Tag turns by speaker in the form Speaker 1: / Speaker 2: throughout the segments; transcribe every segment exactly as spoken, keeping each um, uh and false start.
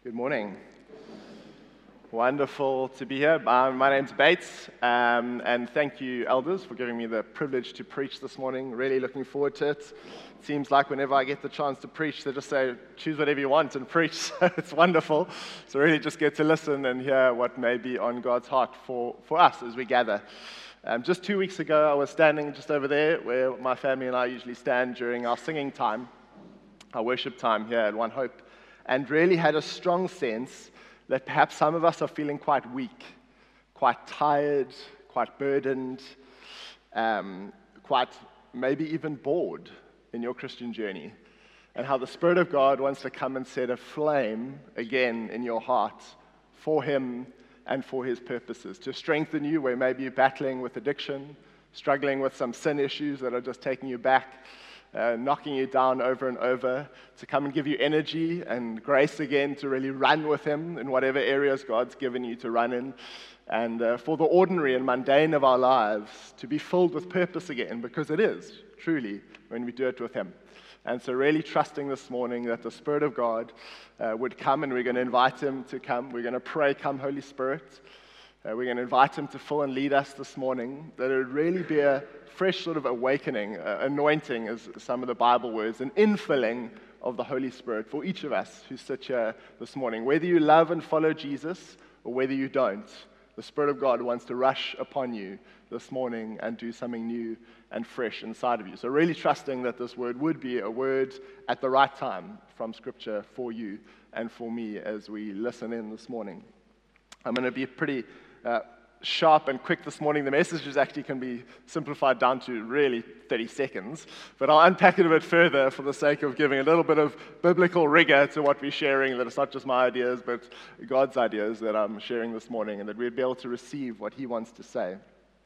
Speaker 1: Good morning. Wonderful to be here. Um, my name's Bates, um, and thank you, elders, for giving me the privilege to preach this morning. Really looking forward to it. It seems like whenever I get the chance to preach, they just say, choose whatever you want and preach. So it's wonderful. So really just get to listen and hear what may be on God's heart for, for us as we gather. Um, just two weeks ago, I was standing just over there where my family and I usually stand during our singing time, our worship time here at One Hope, and really had a strong sense that perhaps some of us are feeling quite weak, quite tired, quite burdened, um, quite maybe even bored in your Christian journey, and how the Spirit of God wants to come and set a flame again in your heart for Him and for His purposes, to strengthen you where maybe you're battling with addiction, struggling with some sin issues that are just taking you back, Uh, knocking you down over and over, to come and give you energy and grace again to really run with Him in whatever areas God's given you to run in, and uh, for the ordinary and mundane of our lives to be filled with purpose again, because it is, truly, when we do it with Him. And so really trusting this morning that the Spirit of God uh, would come, and we're going to invite Him to come. We're going to pray, "Come, Holy Spirit." Uh, we're going to invite Him to fill and lead us this morning, that it would really be a fresh sort of awakening, uh, anointing is some of the Bible words, an infilling of the Holy Spirit for each of us who sit here this morning. Whether you love and follow Jesus or whether you don't, the Spirit of God wants to rush upon you this morning and do something new and fresh inside of you. So really trusting that this word would be a word at the right time from Scripture for you and for me as we listen in this morning. I'm going to be pretty Uh, sharp and quick this morning. The messages actually can be simplified down to really thirty seconds, but I'll unpack it a bit further for the sake of giving a little bit of biblical rigor to what we're sharing, that it's not just my ideas, but God's ideas that I'm sharing this morning, and that we'd be able to receive what He wants to say.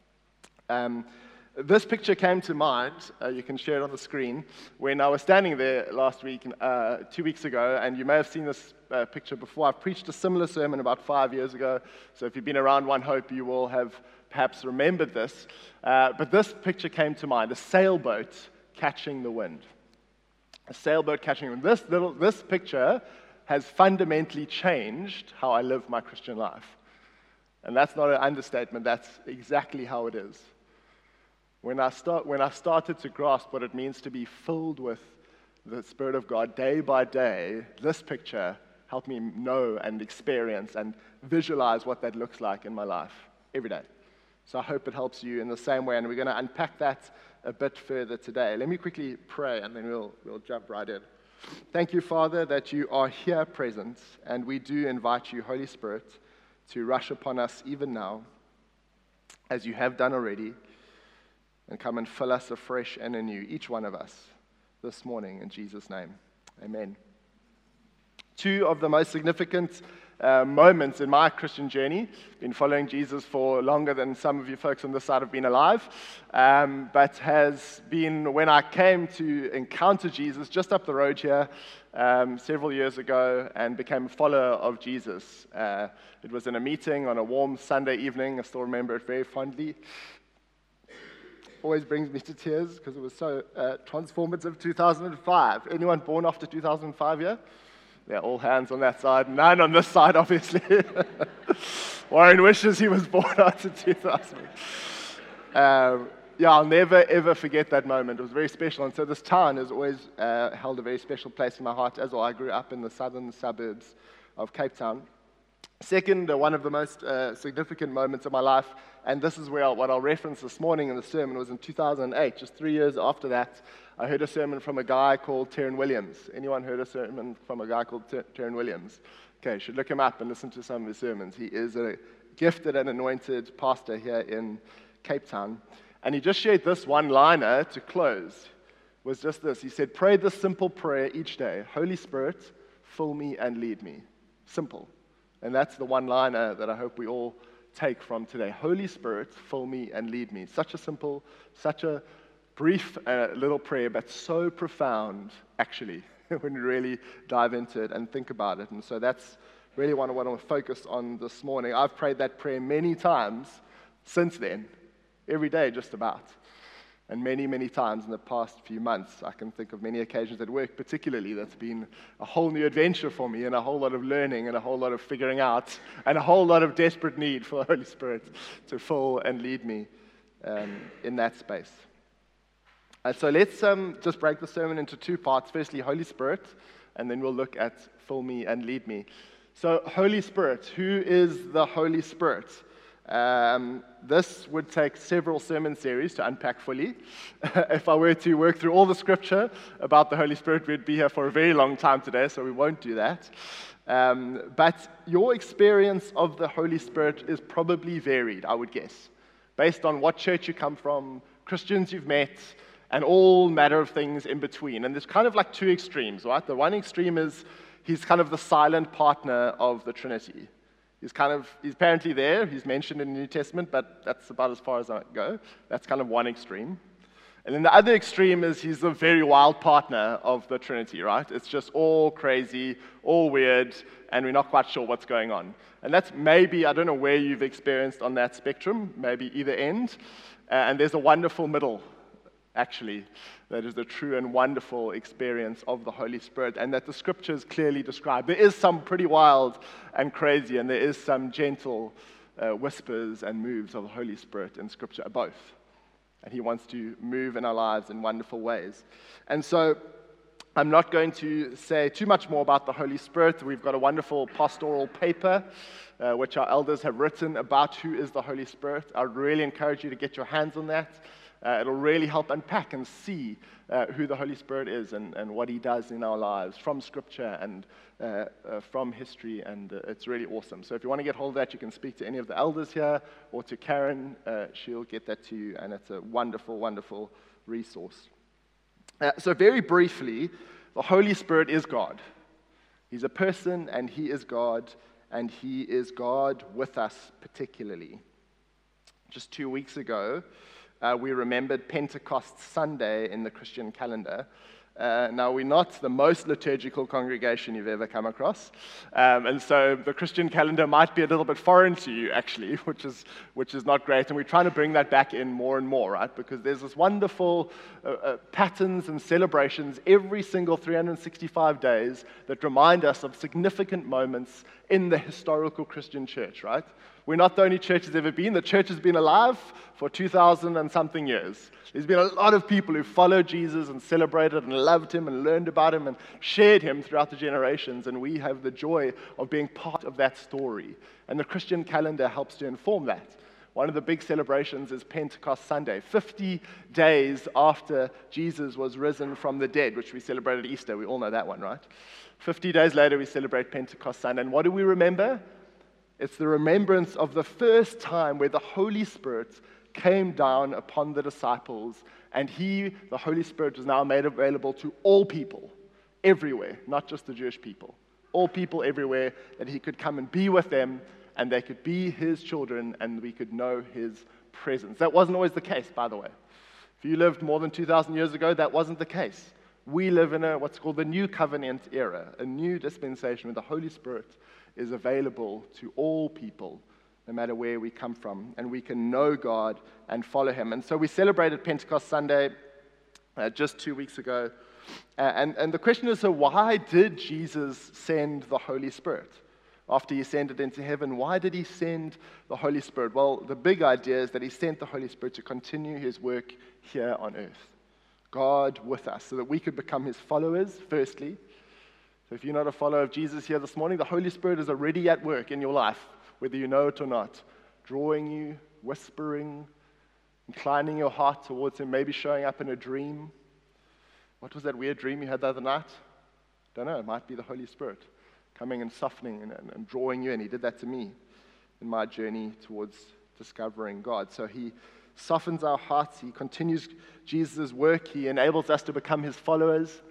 Speaker 1: Um, This picture came to mind, uh, you can share it on the screen, when I was standing there last week, uh, two weeks ago, and you may have seen this uh, picture before. I've preached a similar sermon about five years ago, so if you've been around One Hope, you will have perhaps remembered this. Uh, but this picture came to mind, a sailboat catching the wind. A sailboat catching the wind. This, little, this picture has fundamentally changed how I live my Christian life. And that's not an understatement, that's exactly how it is. When I, start, when I started to grasp what it means to be filled with the Spirit of God day by day, this picture helped me know and experience and visualize what that looks like in my life every day. So I hope it helps you in the same way, and we're going to unpack that a bit further today. Let me quickly pray, and then we'll, we'll jump right in. Thank you, Father, that you are here present, and we do invite you, Holy Spirit, to rush upon us even now, as you have done already, and come and fill us afresh and anew, each one of us, this morning, in Jesus' name. Amen. Two of the most significant uh, moments in my Christian journey. Been following Jesus for longer than some of you folks on this side have been alive, um, but has been when I came to encounter Jesus just up the road here um, several years ago and became a follower of Jesus. Uh, it was in a meeting on a warm Sunday evening. I still remember it very fondly. Always brings me to tears because it was so uh, transformative. two thousand five. Anyone born after two thousand five here? Yeah, all hands on that side. None on this side, obviously. Warren wishes he was born after two thousand. Um, yeah, I'll never, ever forget that moment. It was very special. And so this town has always uh, held a very special place in my heart as well. I grew up in the southern suburbs of Cape Town. Second, uh, one of the most uh, significant moments of my life, and this is where I'll, what I'll reference this morning in the sermon, was in two thousand eight. Just three years after that, I heard a sermon from a guy called Terran Williams. Anyone heard a sermon from a guy called Ter- Terran Williams? Okay, you should look him up and listen to some of his sermons. He is a gifted and anointed pastor here in Cape Town. And he just shared this one-liner to close. Was just this. He said, pray this simple prayer each day. Holy Spirit, fill me and lead me. Simple. And that's the one-liner that I hope we all take from today. Holy Spirit, fill me and lead me. Such a simple, such a brief uh, little prayer, but so profound, actually, when we really dive into it and think about it. And so that's really what I want to focus on this morning. I've prayed that prayer many times since then, every day just about. And many, many times in the past few months, I can think of many occasions at work particularly, that's been a whole new adventure for me and a whole lot of learning and a whole lot of figuring out and a whole lot of desperate need for the Holy Spirit to fill and lead me um, in that space. And so let's um, just break the sermon into two parts. Firstly, Holy Spirit, and then we'll look at fill me and lead me. So Holy Spirit, who is the Holy Spirit? Um, this would take several sermon series to unpack fully. If I were to work through all the scripture about the Holy Spirit, we'd be here for a very long time today, so we won't do that. Um, but your experience of the Holy Spirit is probably varied, I would guess, based on what church you come from, Christians you've met, and all matter of things in between. And there's kind of like two extremes, right? The one extreme is he's kind of the silent partner of the Trinity. He's kind of, he's apparently there, he's mentioned in the New Testament, but that's about as far as I go. That's kind of one extreme. And then the other extreme is he's the very wild partner of the Trinity, right? It's just all crazy, all weird, and we're not quite sure what's going on. And that's maybe, I don't know where you've experienced on that spectrum, maybe either end. Uh, and there's a wonderful middle, actually, that is the true and wonderful experience of the Holy Spirit, and that the scriptures clearly describe. There is some pretty wild and crazy, and there is some gentle uh, whispers and moves of the Holy Spirit in scripture, both. And he wants to move in our lives in wonderful ways. And so I'm not going to say too much more about the Holy Spirit. We've got a wonderful pastoral paper uh, which our elders have written about who is the Holy Spirit. I would really encourage you to get your hands on that. Uh, it'll really help unpack and see uh, who the Holy Spirit is and, and what he does in our lives from Scripture and uh, uh, from history, and uh, it's really awesome. So if you want to get hold of that, you can speak to any of the elders here or to Karen. Uh, she'll get that to you, and it's a wonderful, wonderful resource. Uh, so very briefly, the Holy Spirit is God. He's a person, and he is God, and he is God with us particularly. Just two weeks ago, Uh, we remembered Pentecost Sunday in the Christian calendar. Uh, now, we're not the most liturgical congregation you've ever come across, um, and so the Christian calendar might be a little bit foreign to you, actually, which is which is not great, and we're trying to bring that back in more and more, right, because there's this wonderful uh, uh, patterns and celebrations every single three hundred sixty-five days that remind us of significant moments in the historical Christian church, right? We're not the only church that's ever been. The church has been alive for two thousand and something years. There's been a lot of people who followed Jesus and celebrated and loved him and learned about him and shared him throughout the generations, and we have the joy of being part of that story. And the Christian calendar helps to inform that. One of the big celebrations is Pentecost Sunday, fifty days after Jesus was risen from the dead, which we celebrated at Easter. We all know that one, right? fifty days later, we celebrate Pentecost Sunday. And what do we remember? It's the remembrance of the first time where the Holy Spirit came down upon the disciples, and he, the Holy Spirit, was now made available to all people, everywhere, not just the Jewish people. All people everywhere, that he could come and be with them, and they could be his children, and we could know his presence. That wasn't always the case, by the way. If you lived more than two thousand years ago, that wasn't the case. We live in a what's called the New Covenant era, a new dispensation where the Holy Spirit is available to all people, no matter where we come from, and we can know God and follow him. And so we celebrated Pentecost Sunday uh, just two weeks ago. Uh, and, and the question is, so why did Jesus send the Holy Spirit? After he ascended into heaven, why did he send the Holy Spirit? Well, the big idea is that he sent the Holy Spirit to continue his work here on earth. God with us, so that we could become his followers, firstly. So if you're not a follower of Jesus here this morning, the Holy Spirit is already at work in your life, whether you know it or not, drawing you, whispering, inclining your heart towards him, maybe showing up in a dream. What was that weird dream you had the other night? Don't know, it might be the Holy Spirit coming and softening and, and, and drawing you in. He did that to me in my journey towards discovering God. So he softens our hearts, he continues Jesus' work, he enables us to become his followers.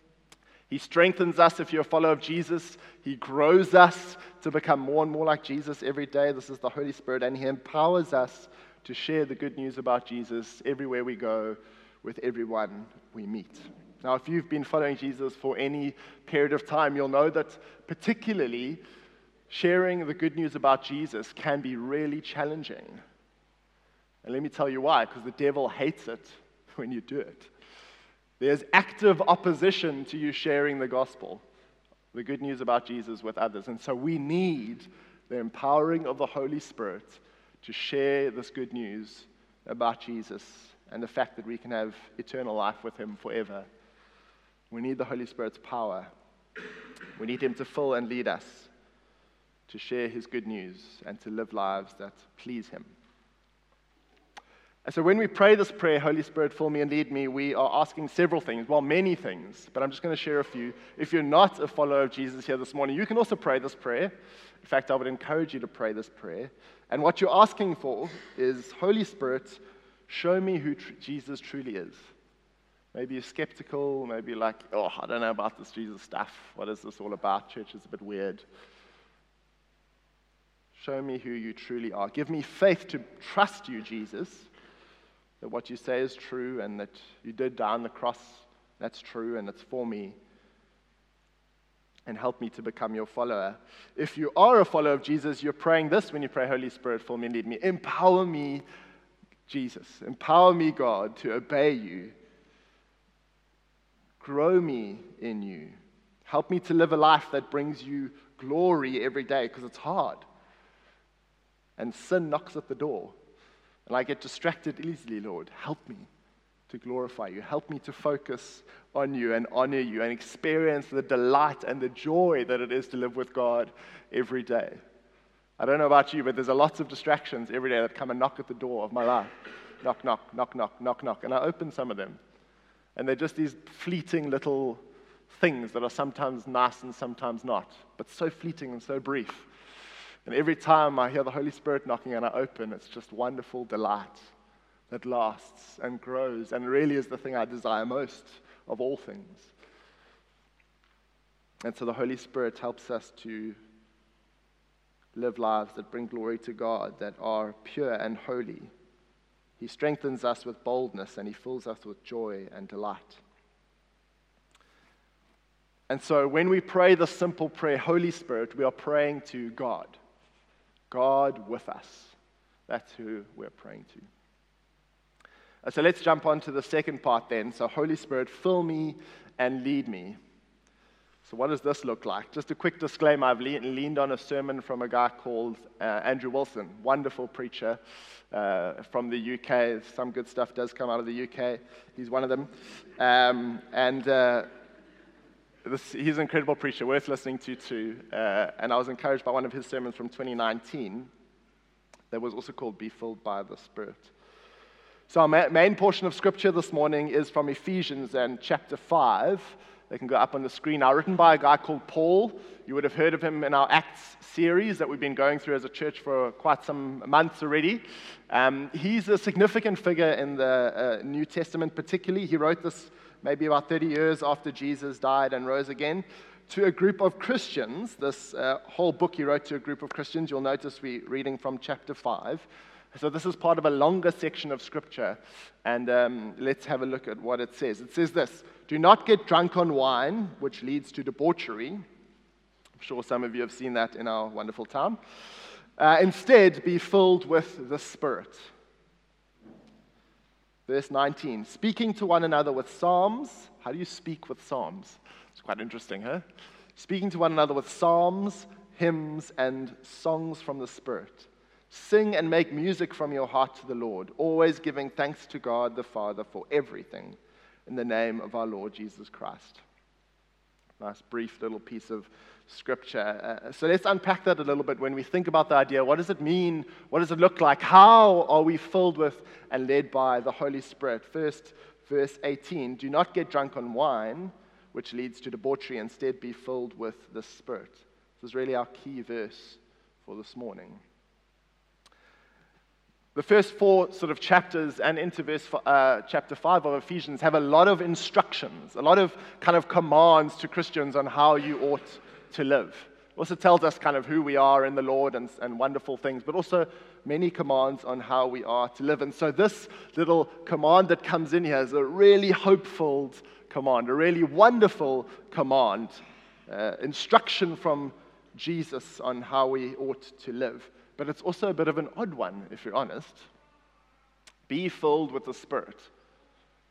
Speaker 1: He strengthens us if you're a follower of Jesus. He grows us to become more and more like Jesus every day. This is the Holy Spirit, and he empowers us to share the good news about Jesus everywhere we go with everyone we meet. Now, if you've been following Jesus for any period of time, you'll know that particularly sharing the good news about Jesus can be really challenging. And let me tell you why, because the devil hates it. when you do it. There's active opposition to you sharing the gospel, the good news about Jesus with others. And so we need the empowering of the Holy Spirit to share this good news about Jesus and the fact that we can have eternal life with him forever. We need the Holy Spirit's power. We need him to fill and lead us to share his good news and to live lives that please him. And so when we pray this prayer, Holy Spirit, fill me and lead me, we are asking several things, well, many things, but I'm just going to share a few. If you're not a follower of Jesus here this morning, you can also pray this prayer. In fact, I would encourage you to pray this prayer. And what you're asking for is, Holy Spirit, show me who tr- Jesus truly is. Maybe you're skeptical, maybe you're like, oh, I don't know about this Jesus stuff. What is this all about? Church is a bit weird. Show me who you truly are. Give me faith to trust you, Jesus, that what you say is true and that you did die on the cross, that's true and it's for me. And help me to become your follower. If you are a follower of Jesus, you're praying this when you pray, Holy Spirit, fill me and lead me. Empower me, Jesus. Empower me, God, to obey you. Grow me in you. Help me to live a life that brings you glory every day, because it's hard. And sin knocks at the door. And I get distracted easily, Lord. Help me to glorify you. Help me to focus on you and honor you and experience the delight and the joy that it is to live with God every day. I don't know about you, but there's a lots of distractions every day that come and knock at the door of my life. Knock, knock, knock, knock, knock, knock. And I open some of them. And they're just these fleeting little things that are sometimes nice and sometimes not, but so fleeting and so brief. And every time I hear the Holy Spirit knocking and I open, it's just wonderful delight that lasts and grows and really is the thing I desire most of all things. And so the Holy Spirit helps us to live lives that bring glory to God, that are pure and holy. He strengthens us with boldness and he fills us with joy and delight. And so when we pray this simple prayer, Holy Spirit, we are praying to God. God with us. That's who we're praying to. So let's jump on to the second part then. So Holy Spirit, fill me and lead me. So what does this look like? Just a quick disclaimer, I've le- leaned on a sermon from a guy called uh, Andrew Wilson, wonderful preacher uh, from the U K. Some good stuff does come out of the U K. He's one of them. Um, and uh, this, he's an incredible preacher, worth listening to too. Uh, and I was encouraged by one of his sermons from twenty nineteen that was also called Be Filled by the Spirit. So our ma- main portion of Scripture this morning is from Ephesians and chapter five. They can go up on the screen now, written by a guy called Paul. You would have heard of him in our Acts series that we've been going through as a church for quite some months already. Um, he's a significant figure in the uh, New Testament particularly. He wrote this maybe about thirty years after Jesus died and rose again to a group of Christians. This uh, whole book he wrote to a group of Christians. You'll notice we're reading from chapter five. So this is part of a longer section of Scripture, and um, let's have a look at what it says. It says this: do not get drunk on wine, which leads to debauchery. I'm sure some of you have seen that in our wonderful town. Uh, instead, be filled with the Spirit. Verse nineteen, speaking to one another with psalms. How do you speak with psalms? It's quite interesting, huh? Speaking to one another with psalms, hymns, and songs from the Spirit. Sing and make music from your heart to the Lord, always giving thanks to God the Father for everything in the name of our Lord Jesus Christ. Nice brief little piece of Scripture. Uh, so let's unpack that a little bit when we think about the idea. What does it mean? What does it look like? How are we filled with and led by the Holy Spirit? First, verse eighteen, do not get drunk on wine, which leads to debauchery. Instead, be filled with the Spirit. This is really our key verse for this morning. The first four sort of chapters and into verse uh, chapter five of Ephesians have a lot of instructions, a lot of kind of commands to Christians on how you ought to live. It also tells us kind of who we are in the Lord and, and wonderful things, but also many commands on how we are to live. And so this little command that comes in here is a really hopeful command, a really wonderful command, uh, instruction from Jesus on how we ought to live. But it's also a bit of an odd one, if you're honest. Be filled with the Spirit.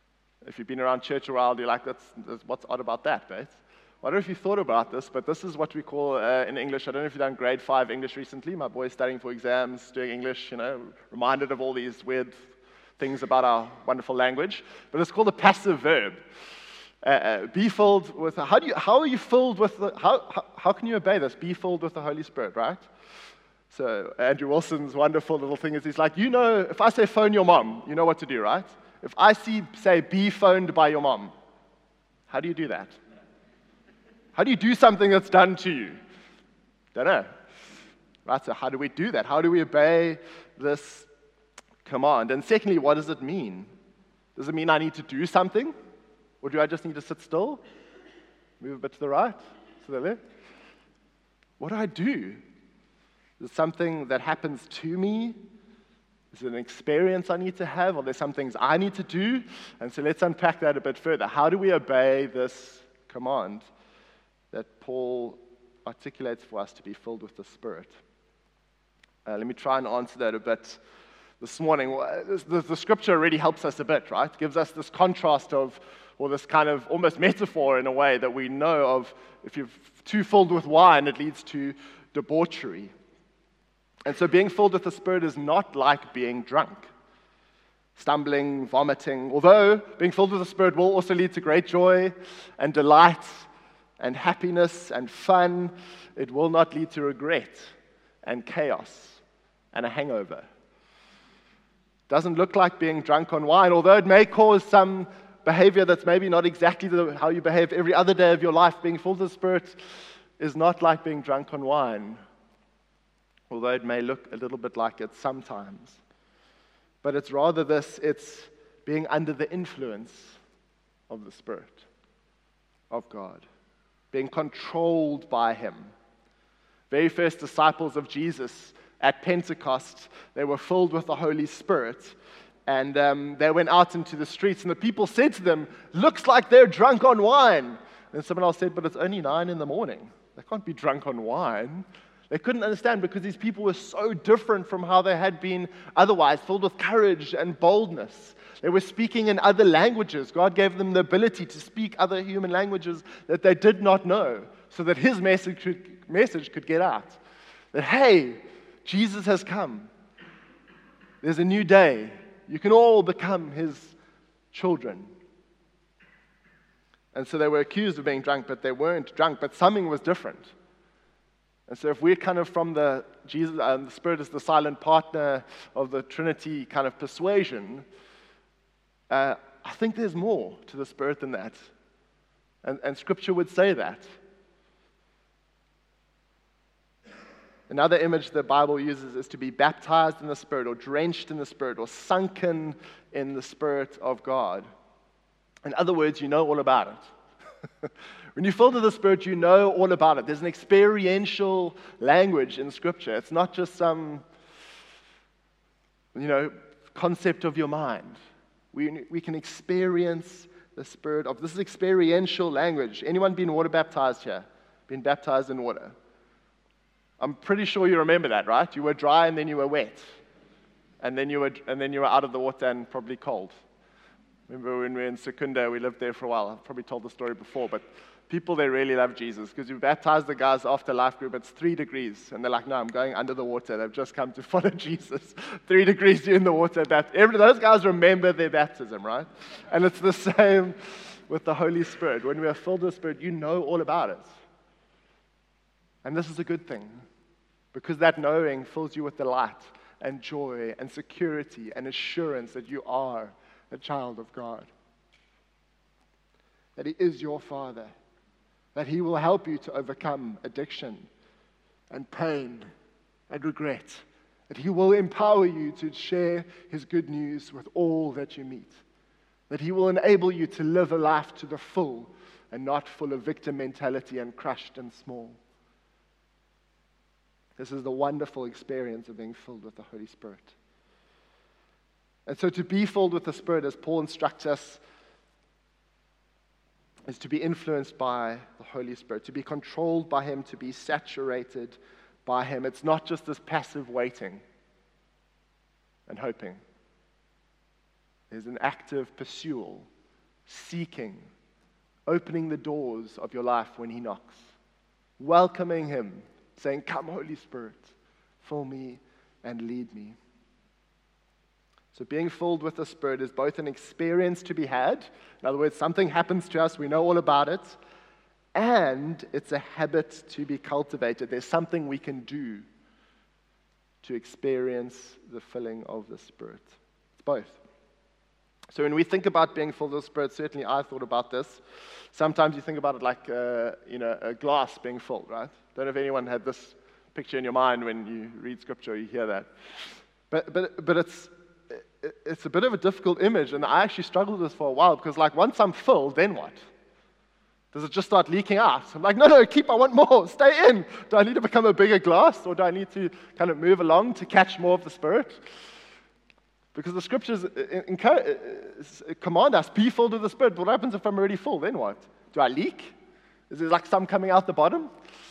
Speaker 1: If you've been around church a while, you're like, that's, that's what's odd about that, mate? I don't know if you thought about this, but this is what we call uh, in English. I don't know if you've done grade five English recently. My boy's studying for exams, doing English, you know, reminded of all these weird things about our wonderful language. But it's called a passive verb. Uh, uh, be filled with, how do you, how are you filled with, the, how, how, how can you obey this? Be filled with the Holy Spirit, right? So Andrew Wilson's wonderful little thing is he's like, you know, if I say phone your mom, you know what to do, right? If I see, say, be phoned by your mom, how do you do that? How do you do something that's done to you? Don't know. Right, so how do we do that? How do we obey this command? And secondly, what does it mean? Does it mean I need to do something? Or do I just need to sit still? Move a bit to the right, to the left? What do I do? Is it something that happens to me? Is it an experience I need to have? Or there's some things I need to do? And so let's unpack that a bit further. How do we obey this command that Paul articulates for us to be filled with the Spirit? Uh, let me try and answer that a bit this morning. The, the scripture already helps us a bit, right? It gives us this contrast of, or this kind of almost metaphor in a way that we know of, if you're too filled with wine, it leads to debauchery. And so being filled with the Spirit is not like being drunk, stumbling, vomiting, although being filled with the Spirit will also lead to great joy and delight and happiness and fun. It will not lead to regret and chaos and a hangover. Doesn't look like being drunk on wine, although it may cause some behavior that's maybe not exactly the, how you behave every other day of your life. Being filled with the Spirit is not like being drunk on wine, although it may look a little bit like it sometimes. But it's rather this, it's being under the influence of the Spirit of God, being controlled by Him. Very first disciples of Jesus at Pentecost, they were filled with the Holy Spirit, and um, they went out into the streets, and the people said to them, looks like they're drunk on wine. And someone else said, but it's only nine in the morning. They can't be drunk on wine. They couldn't understand because these people were so different from how they had been otherwise, filled with courage and boldness. They were speaking in other languages. God gave them the ability to speak other human languages that they did not know, so that His message could, message could get out. That, hey, Jesus has come. There's a new day. You can all become His children. And so they were accused of being drunk, but they weren't drunk, but something was different. And so if we're kind of from the Jesus, um, the Spirit is the silent partner of the Trinity kind of persuasion, uh, I think there's more to the Spirit than that. And, and Scripture would say that. Another image the Bible uses is to be baptized in the Spirit, or drenched in the Spirit, or sunken in the Spirit of God. In other words, you know all about it. When you're filled with the Spirit, you know all about it. There's an experiential language in Scripture. It's not just some, you know, concept of your mind. We, we can experience the Spirit of, this is experiential language. Anyone been water baptized here? Been baptized in water? I'm pretty sure you remember that, right? You were dry and then you were wet. And then you were, and then you were out of the water and probably cold. Remember when we were in Secunda, we lived there for a while. I've probably told the story before, but people, they really love Jesus because you baptize the guys after life group, it's three degrees. And they're like, no, I'm going under the water. They've just come to follow Jesus. Three degrees, you're in the water. Every, those guys remember their baptism, right? And it's the same with the Holy Spirit. When we are filled with the Spirit, you know all about it. And this is a good thing because that knowing fills you with delight and joy and security and assurance that you are a child of God, that He is your Father, that He will help you to overcome addiction and pain and regret, that He will empower you to share His good news with all that you meet, that He will enable you to live a life to the full and not full of victim mentality and crushed and small. This is the wonderful experience of being filled with the Holy Spirit. And so to be filled with the Spirit, as Paul instructs us, is to be influenced by the Holy Spirit, to be controlled by Him, to be saturated by Him. It's not just this passive waiting and hoping. There's an active pursuit seeking, opening the doors of your life when he knocks, welcoming him, saying, "Come, Holy Spirit, fill me and lead me." So being filled with the Spirit is both an experience to be had, in other words, something happens to us, we know all about it, and it's a habit to be cultivated. There's something we can do to experience the filling of the Spirit. It's both. So when we think about being filled with the Spirit, certainly I thought about this. Sometimes you think about it like uh, you know, a glass being filled, right? Don't know if anyone had this picture in your mind when you read Scripture or you hear that. But, but, but it's, it's a bit of a difficult image, and I actually struggled with this for a while, because like once I'm filled, then what? Does it just start leaking out? I'm like, no, no, keep, I want more, stay in. Do I need to become a bigger glass, or do I need to kind of move along to catch more of the Spirit? Because the Scriptures command us, be filled with the Spirit. What happens if I'm already full? Then what? Do I leak? Is there like some coming out the bottom?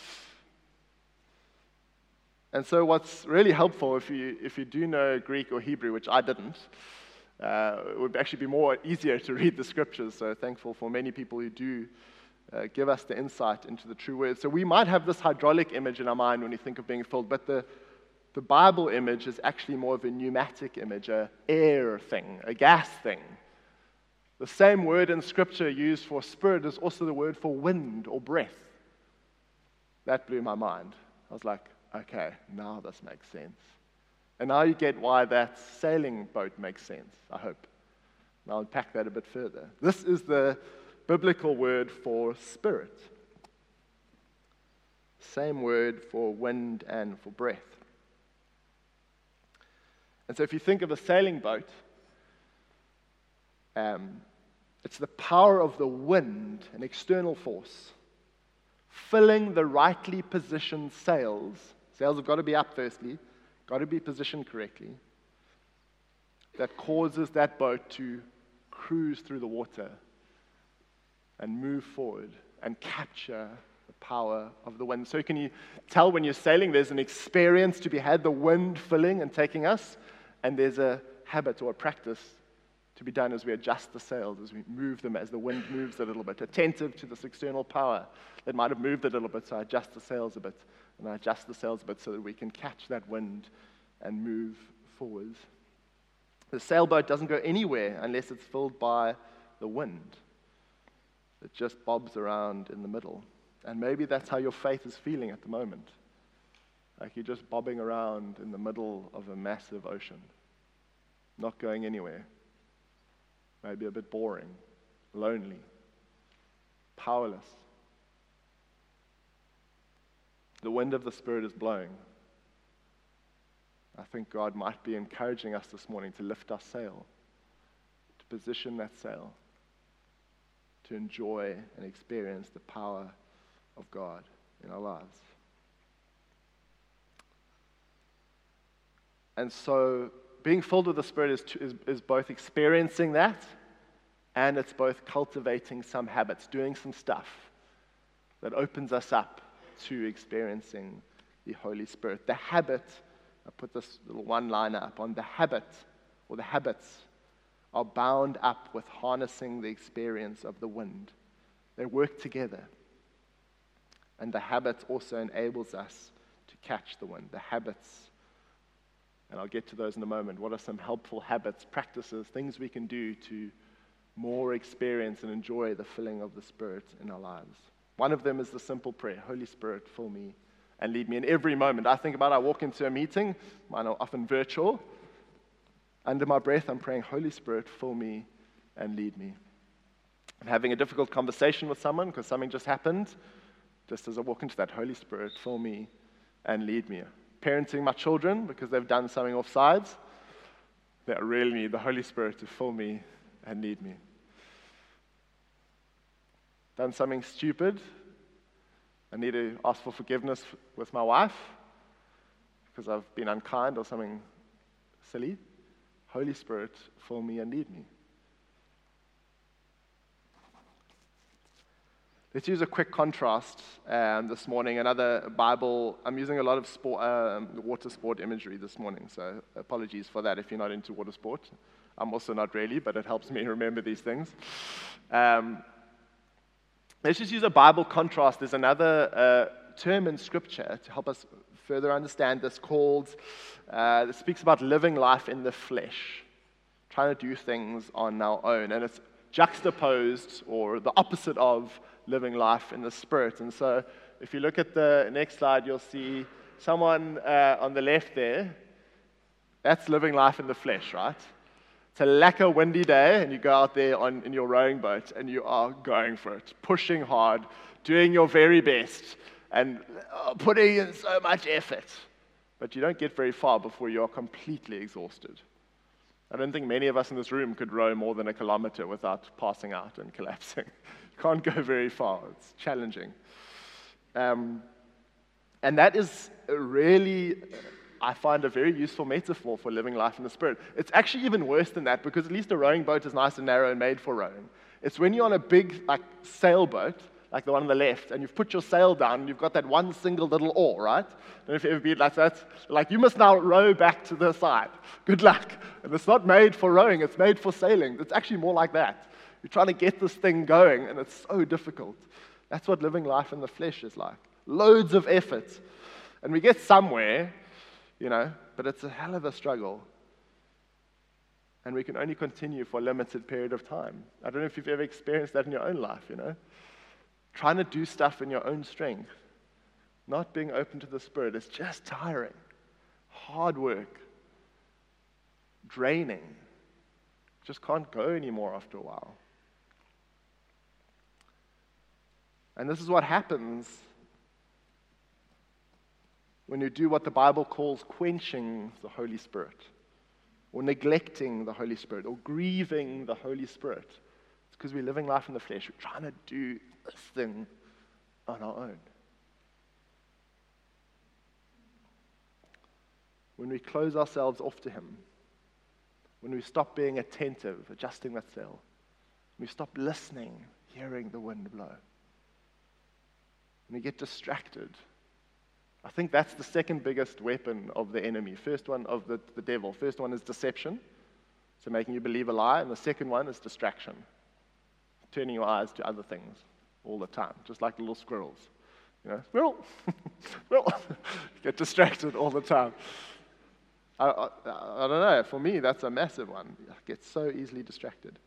Speaker 1: And so what's really helpful, if you, if you do know Greek or Hebrew, which I didn't, uh, it would actually be more easier to read the Scriptures. So thankful for many people who do uh, give us the insight into the true words. So we might have this hydraulic image in our mind when we think of being filled, but the The Bible image is actually more of a pneumatic image, a air thing, a gas thing. The same word in Scripture used for spirit is also the word for wind or breath. That blew my mind. I was like, okay, now this makes sense. And now you get why that sailing boat makes sense, I hope. And I'll unpack that a bit further. This is the biblical word for spirit. Same word for wind and for breath. And so if you think of a sailing boat, um, it's the power of the wind, an external force, filling the rightly positioned sails. Sails have got to be up firstly, got to be positioned correctly, that causes that boat to cruise through the water and move forward and capture the power of the wind. So can you tell when you're sailing, there's an experience to be had, the wind filling and taking us, and there's a habit or a practice to be done as we adjust the sails, as we move them, as the wind moves a little bit, attentive to this external power that might have moved a little bit, so I adjust the sails a bit, and I adjust the sails a bit so that we can catch that wind and move forwards. The sailboat doesn't go anywhere unless it's filled by the wind. It just bobs around in the middle. And maybe that's how your faith is feeling at the moment. Like you're just bobbing around in the middle of a massive ocean, not going anywhere. Maybe a bit boring, lonely, powerless. The wind of the Spirit is blowing. I think God might be encouraging us this morning to lift our sail, to position that sail, to enjoy and experience the power of God in our lives. And so being filled with the Spirit is, is, is both experiencing that, and it's both cultivating some habits, doing some stuff that opens us up to experiencing the Holy Spirit. The habit, I put this little one-liner up on, the habit, or the habits, are bound up with harnessing the experience of the wind. They work together. And the habit also enables us to catch the wind. The habits, and I'll get to those in a moment. What are some helpful habits, practices, things we can do to more experience and enjoy the filling of the Spirit in our lives? One of them is the simple prayer, Holy Spirit, fill me and lead me. In every moment, I think about it, I walk into a meeting, mine are often virtual. Under my breath, I'm praying, Holy Spirit, fill me and lead me. I'm having a difficult conversation with someone because something just happened. Just as I walk into that, Holy Spirit, fill me and lead me. Parenting my children because they've done something offsides, that I really need the Holy Spirit to fill me and lead me. Done something stupid, I need to ask for forgiveness with my wife because I've been unkind or something silly. Holy Spirit, fill me and lead me. Let's use a quick contrast um, this morning. Another Bible, I'm using a lot of sport, um, water sport imagery this morning, so apologies for that if you're not into water sport. I'm also not really, but it helps me remember these things. Um, let's just use a Bible contrast. There's another uh, term in Scripture to help us further understand this called, uh, it speaks about living life in the flesh, trying to do things on our own. And it's juxtaposed, or the opposite of, living life in the Spirit. And so if you look at the next slide, you'll see someone uh, on the left there. That's living life in the flesh, right? It's a lekker windy day, and you go out there on, in your rowing boat, and you are going for it, pushing hard, doing your very best, and uh, putting in so much effort. But you don't get very far before you are completely exhausted. I don't think many of us in this room could row more than a kilometer without passing out and collapsing. You can't go very far. It's challenging. Um, and that is really, I find, a very useful metaphor for living life in the Spirit. It's actually even worse than that, because at least a rowing boat is nice and narrow and made for rowing. It's when you're on a big like sailboat, like the one on the left, and you've put your sail down, and you've got that one single little oar, right? I don't know if you've ever been like that. Like, you must now row back to the side. Good luck. And it's not made for rowing, it's made for sailing. It's actually more like that. You're trying to get this thing going, and it's so difficult. That's what living life in the flesh is like. Loads of effort. And we get somewhere, you know, but it's a hell of a struggle. And we can only continue for a limited period of time. I don't know if you've ever experienced that in your own life, you know. Trying to do stuff in your own strength, not being open to the Spirit, is just tiring. Hard work. Draining. Just can't go anymore after a while. And this is what happens when you do what the Bible calls quenching the Holy Spirit, or neglecting the Holy Spirit, or grieving the Holy Spirit. It's because we're living life in the flesh. We're trying to do this thing on our own. When we close ourselves off to Him, when we stop being attentive, adjusting that sail, when we stop listening, hearing the wind blow, when we get distracted, I think that's the second biggest weapon of the enemy. First one of the, the devil. First one is deception, so making you believe a lie, and the second one is distraction, turning your eyes to other things all the time, just like little squirrels. You know, squirrel, squirrel, get distracted all the time. I, I, I don't know, for me, that's a massive one. I get so easily distracted.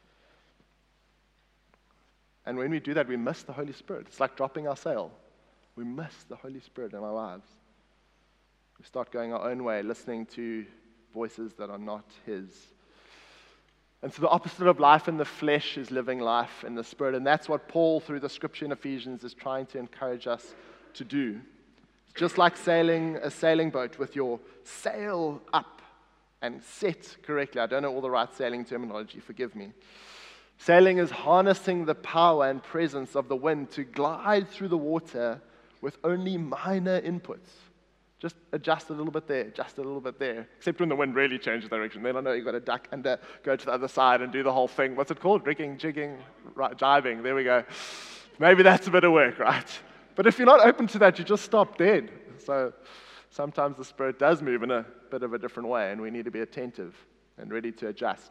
Speaker 1: And when we do that, we miss the Holy Spirit. It's like dropping our sail. We miss the Holy Spirit in our lives. We start going our own way, listening to voices that are not His. And so the opposite of life in the flesh is living life in the Spirit. And that's what Paul, through the scripture in Ephesians, is trying to encourage us to do. It's just like sailing a sailing boat with your sail up and set correctly. I don't know all the right sailing terminology, forgive me. Sailing is harnessing the power and presence of the wind to glide through the water with only minor inputs. Just adjust a little bit there, adjust a little bit there. Except when the wind really changes direction. Then I know you've got to duck under, go to the other side and do the whole thing. What's it called? Rigging, jigging, right, jiving. There we go. Maybe that's a bit of work, right? But if you're not open to that, you just stop dead. So sometimes the Spirit does move in a bit of a different way, and we need to be attentive and ready to adjust.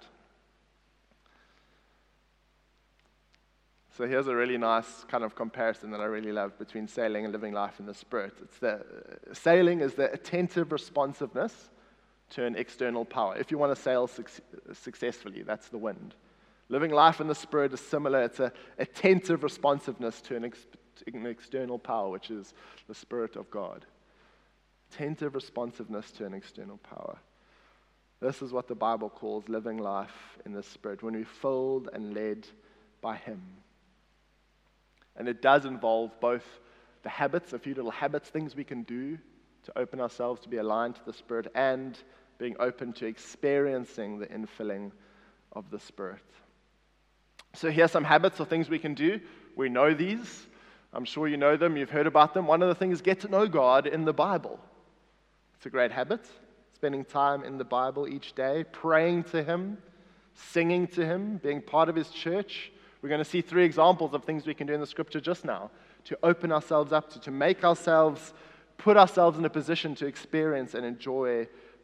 Speaker 1: So here's a really nice kind of comparison that I really love between sailing and living life in the Spirit. It's the uh, sailing is the attentive responsiveness to an external power. If you want to sail su- successfully, that's the wind. Living life in the Spirit is similar. It's an attentive responsiveness to an, ex- an external power, which is the Spirit of God. Attentive responsiveness to an external power. This is what the Bible calls living life in the Spirit, when we're filled and led by Him. And it does involve both the habits, a few little habits, things we can do to open ourselves to be aligned to the Spirit, and being open to experiencing the infilling of the Spirit. So here's some habits or things we can do. We know these. I'm sure you know them. You've heard about them. One of the things is get to know God in the Bible. It's a great habit. Spending time in the Bible each day, praying to Him, singing to Him, being part of His church. We're going to see three examples of things we can do in the Scripture just now to open ourselves up to, to make ourselves, put ourselves in a position to experience and enjoy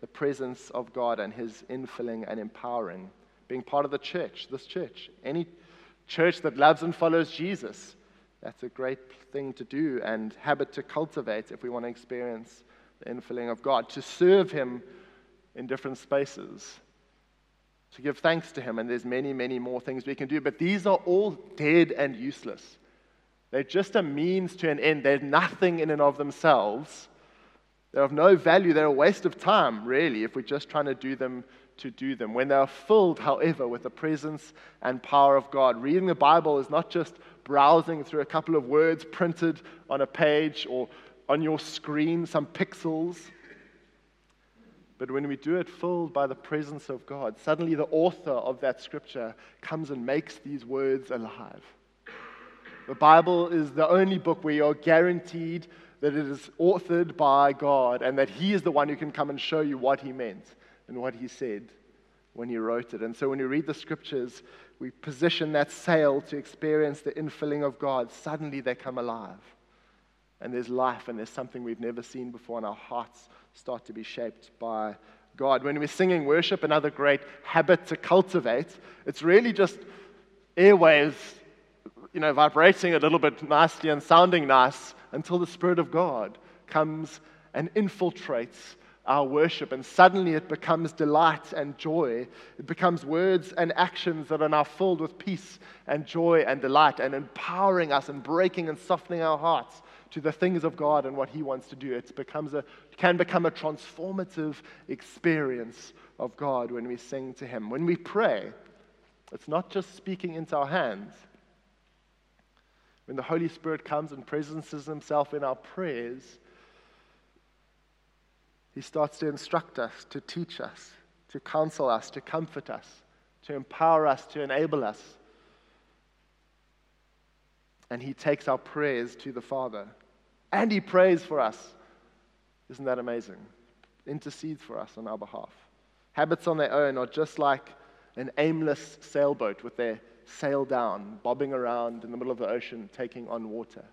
Speaker 1: the presence of God and his infilling and empowering. Being part of the church, this church, any church that loves and follows Jesus, that's a great thing to do and habit to cultivate if we want to experience the infilling of God, to serve him in different spaces, to give thanks to him, and there's many, many more things we can do, but these are all dead and useless. They're just a means to an end. They're nothing in and of themselves. They're of no value. They're a waste of time, really, if we're just trying to do them to do them. When they are filled, however, with the presence and power of God. Reading the Bible is not just browsing through a couple of words printed on a page or on your screen, some pixels. But when we do it filled by the presence of God, suddenly the author of that scripture comes and makes these words alive. The Bible is the only book where you're guaranteed that it is authored by God and that he is the one who can come and show you what he meant and what he said when he wrote it. And so when you read the scriptures, we position that sail to experience the infilling of God. Suddenly they come alive. And there's life, and there's something we've never seen before, and our hearts start to be shaped by God. When we're singing worship, another great habit to cultivate, it's really just airwaves, you know, vibrating a little bit nicely and sounding nice until the Spirit of God comes and infiltrates our worship, and suddenly it becomes delight and joy. It becomes words and actions that are now filled with peace and joy and delight and empowering us and breaking and softening our hearts to the things of God and what he wants to do. It becomes a, can become a transformative experience of God when we sing to him. When we pray, it's not just speaking into our hands. When the Holy Spirit comes and presences himself in our prayers, he starts to instruct us, to teach us, to counsel us, to comfort us, to empower us, to enable us. And he takes our prayers to the Father. And he prays for us. Isn't that amazing? Intercedes for us on our behalf. Habits on their own are just like an aimless sailboat with their sail down, bobbing around in the middle of the ocean, taking on water.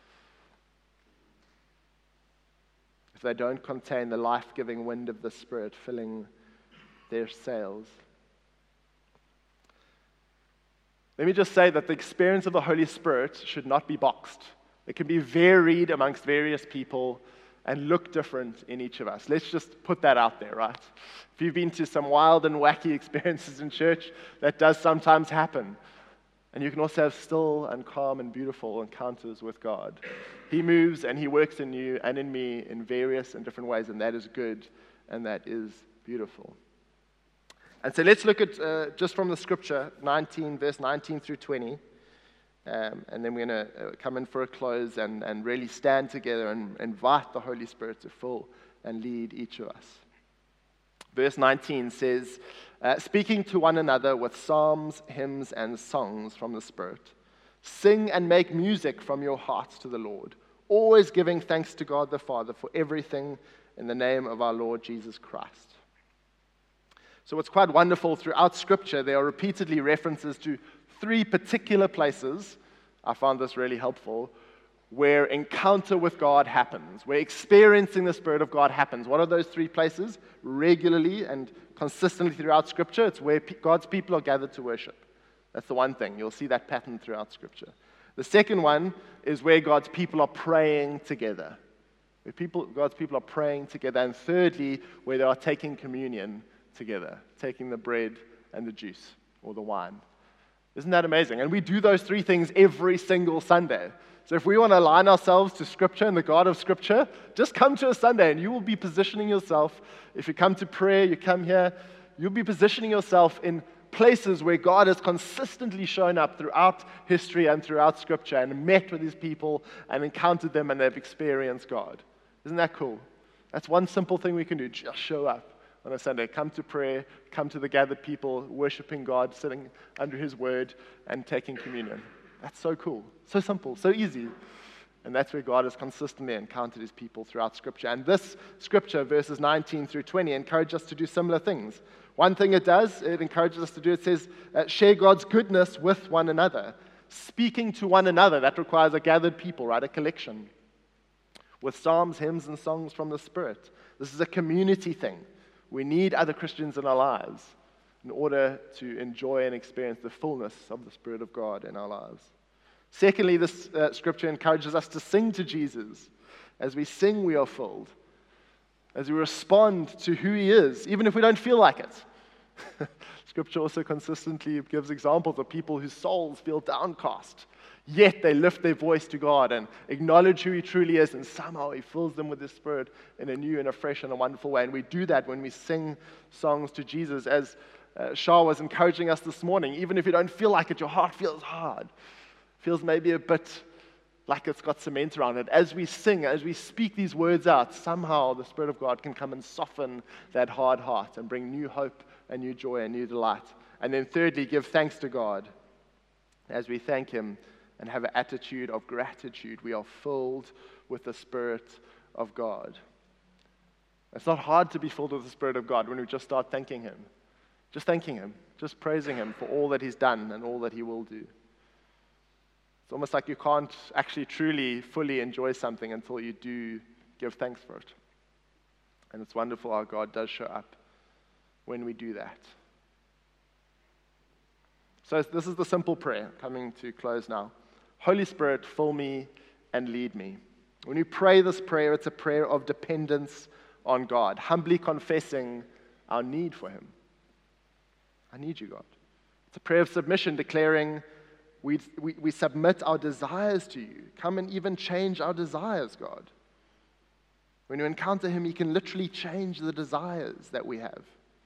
Speaker 1: If they don't contain the life-giving wind of the Spirit filling their sails. Let me just say that the experience of the Holy Spirit should not be boxed. It can be varied amongst various people and look different in each of us. Let's just put that out there, right? If you've been to some wild and wacky experiences in church, that does sometimes happen. And you can also have still and calm and beautiful encounters with God. He moves and he works in you and in me in various and different ways, and that is good and that is beautiful. And so let's look at, uh, just from the scripture, nineteen, verse nineteen through twenty. Um, and then we're going to uh, come in for a close and, and really stand together and invite the Holy Spirit to fill and lead each of us. Verse nineteen says, uh, speaking to one another with psalms, hymns, and songs from the Spirit, sing and make music from your hearts to the Lord, always giving thanks to God the Father for everything in the name of our Lord Jesus Christ. So what's quite wonderful throughout Scripture, there are repeatedly references to three particular places, I found this really helpful, where encounter with God happens, where experiencing the Spirit of God happens. What are those three places? Regularly and consistently throughout Scripture, it's where God's people are gathered to worship. That's the one thing. You'll see that pattern throughout Scripture. The second one is where God's people are praying together. Where people, God's people are praying together. And thirdly, where they are taking communion together, taking the bread and the juice or the wine. Isn't that amazing? And we do those three things every single Sunday. So if we want to align ourselves to Scripture and the God of Scripture, just come to a Sunday and you will be positioning yourself. If you come to prayer, you come here, you'll be positioning yourself in places where God has consistently shown up throughout history and throughout Scripture and met with his people and encountered them and they've experienced God. Isn't that cool? That's one simple thing we can do, just show up on a Sunday. Come to prayer, come to the gathered people, worshiping God, sitting under his word and taking communion. That's so cool, so simple, so easy. And that's where God has consistently encountered his people throughout Scripture. And this Scripture, verses nineteen through twenty, encourage us to do similar things. One thing it does, it encourages us to do, it says, uh, share God's goodness with one another. Speaking to one another, that requires a gathered people, right, a collection. With psalms, hymns, and songs from the Spirit. This is a community thing. We need other Christians in our lives in order to enjoy and experience the fullness of the Spirit of God in our lives. Secondly, this uh, scripture encourages us to sing to Jesus. As we sing, we are filled. As we respond to who He is, even if we don't feel like it. Scripture also consistently gives examples of people whose souls feel downcast, yet they lift their voice to God and acknowledge who He truly is, and somehow He fills them with His Spirit in a new and a fresh and a wonderful way. And we do that when we sing songs to Jesus. As uh, Shah was encouraging us this morning, even if you don't feel like it, your heart feels hard, feels maybe a bit like it's got cement around it. As we sing, as we speak these words out, somehow the Spirit of God can come and soften that hard heart and bring new hope and new joy and new delight. And then thirdly, give thanks to God. As we thank Him and have an attitude of gratitude, we are filled with the Spirit of God. It's not hard to be filled with the Spirit of God when we just start thanking Him. Just thanking Him, just praising Him for all that He's done and all that He will do. It's almost like you can't actually truly, fully enjoy something until you do give thanks for it. And it's wonderful how God does show up when we do that. So this is the simple prayer, coming to close now. Holy Spirit, fill me and lead me. When you pray this prayer, it's a prayer of dependence on God, humbly confessing our need for Him. I need you, God. It's a prayer of submission, declaring we, we, we submit our desires to you. Come and even change our desires, God. When you encounter Him, He can literally change the desires that we have.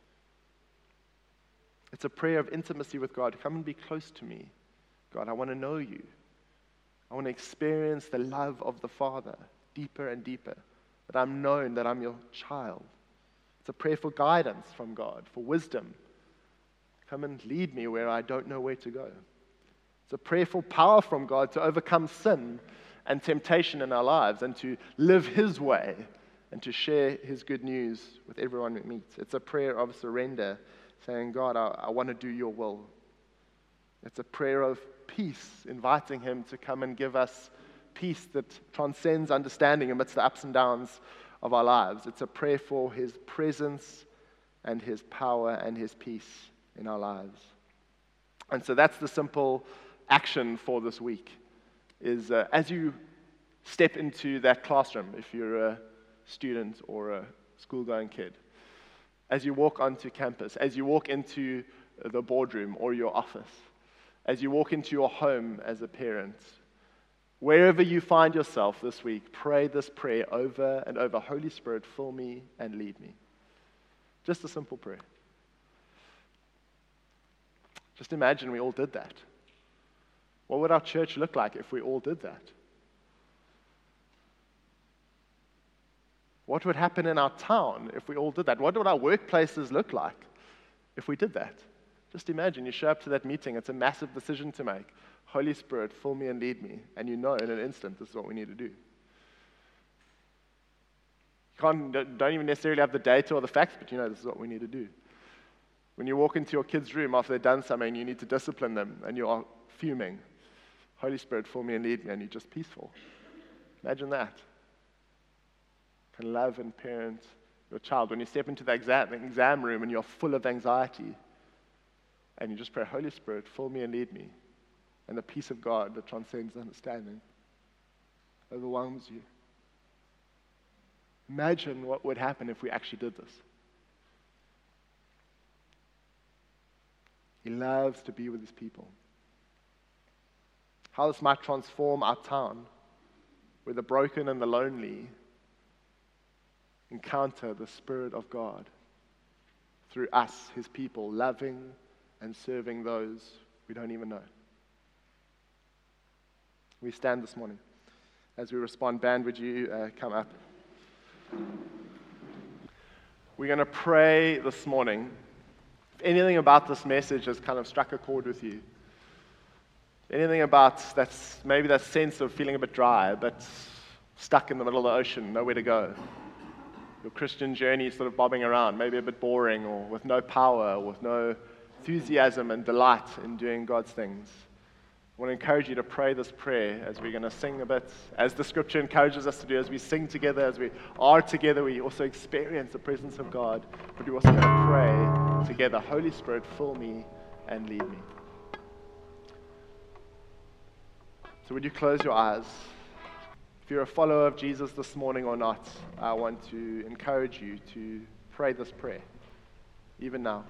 Speaker 1: It's a prayer of intimacy with God. Come and be close to me. God, I want to know you. I want to experience the love of the Father deeper and deeper, that I'm known, that I'm your child. It's a prayer for guidance from God, for wisdom. Come and lead me where I don't know where to go. It's a prayer for power from God to overcome sin and temptation in our lives and to live His way and to share His good news with everyone we meet. It's a prayer of surrender, saying, God, I, I want to do your will. It's a prayer of peace, inviting Him to come and give us peace that transcends understanding amidst the ups and downs of our lives. It's a prayer for His presence and His power and His peace in our lives. And so that's the simple action for this week, is uh, as you step into that classroom, if you're a student or a school-going kid, as you walk onto campus, as you walk into the boardroom or your office, as you walk into your home as a parent, wherever you find yourself this week, pray this prayer over and over. Holy Spirit, fill me and lead me. Just a simple prayer. Just imagine we all did that. What would our church look like if we all did that? What would happen in our town if we all did that? What would our workplaces look like if we did that? Just imagine, you show up to that meeting, it's a massive decision to make. Holy Spirit, fill me and lead me. And you know in an instant this is what we need to do. You can't, don't even necessarily have the data or the facts, but you know this is what we need to do. When you walk into your kid's room after they've done something, you need to discipline them, and you are fuming. Holy Spirit, fill me and lead me, and you're just peaceful. Imagine that. You can love and parent your child. When you step into the exam, exam room and you're full of anxiety, and you just pray, Holy Spirit, fill me and lead me. And the peace of God that transcends understanding overwhelms you. Imagine what would happen if we actually did this. He loves to be with His people. How this might transform our town, where the broken and the lonely encounter the Spirit of God through us, His people, loving and serving those we don't even know. We stand this morning. As we respond, band, would you uh, come up? We're going to pray this morning. If anything about this message has kind of struck a chord with you, anything about that's maybe that sense of feeling a bit dry, but stuck in the middle of the ocean, nowhere to go. Your Christian journey is sort of bobbing around, maybe a bit boring, or with no power, or with no enthusiasm and delight in doing God's things. I want to encourage you to pray this prayer as we're going to sing a bit, as the scripture encourages us to do. As we sing together, as we are together, we also experience the presence of God, but we're also going to pray together. Holy Spirit, fill me and lead me. So would you close your eyes? If you're a follower of Jesus this morning or not, I want to encourage you to pray this prayer, even now.